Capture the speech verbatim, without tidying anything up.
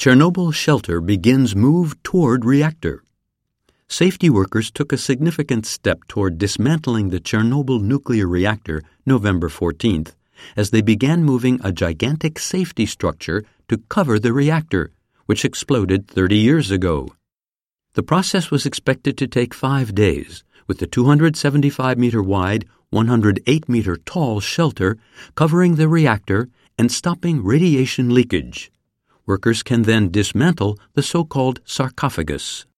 Chernobyl shelter begins move toward reactor. Safety workers took a significant step toward dismantling the Chernobyl nuclear reactor November fourteenth as they began moving a gigantic safety structure to cover the reactor, which exploded thirty years ago. The process was expected to take five days, with the two hundred seventy-five meter wide, one hundred eight meter tall shelter covering the reactor and stopping radiation leakage. Workers can then dismantle the so-called sarcophagus.